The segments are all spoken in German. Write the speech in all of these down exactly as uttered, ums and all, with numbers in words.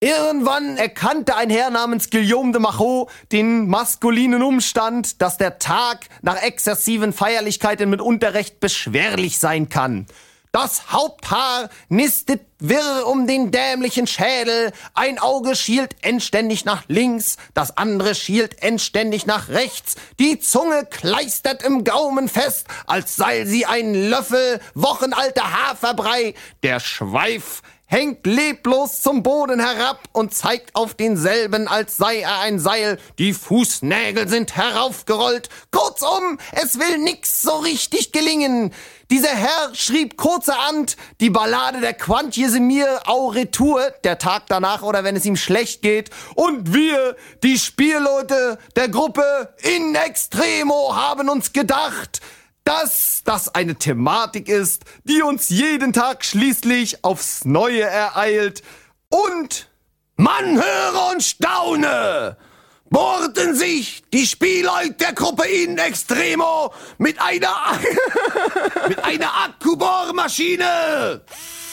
Irgendwann erkannte ein Herr namens Guillaume de Machaut den maskulinen Umstand, dass der Tag nach exzessiven Feierlichkeiten mitunter recht beschwerlich sein kann. Das Haupthaar nistet wirr um den dämlichen Schädel, ein Auge schielt endständig nach links, das andere schielt endständig nach rechts, die Zunge kleistert im Gaumen fest, als sei sie ein Löffel wochenalter Haferbrei, der Schweif hängt leblos zum Boden herab und zeigt auf denselben, als sei er ein Seil. Die Fußnägel sind heraufgerollt. Kurzum, es will nix so richtig gelingen. Dieser Herr schrieb kurzerhand die Ballade der Quantjesemir au Retour, der Tag danach oder wenn es ihm schlecht geht. Und wir, die Spielleute der Gruppe in extremo, haben uns gedacht, dass das eine Thematik ist, die uns jeden Tag schließlich aufs Neue ereilt. Und man höre und staune, bohrten sich die Spielleute der Gruppe in extremo mit einer mit einer Akkubohrmaschine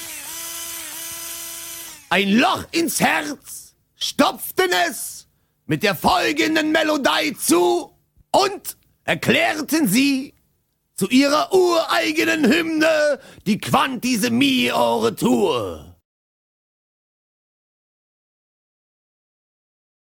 ein Loch ins Herz, stopften es mit der folgenden Melodie zu und erklärten sie zu ihrer ureigenen Hymne die Quantjesemir au Retour.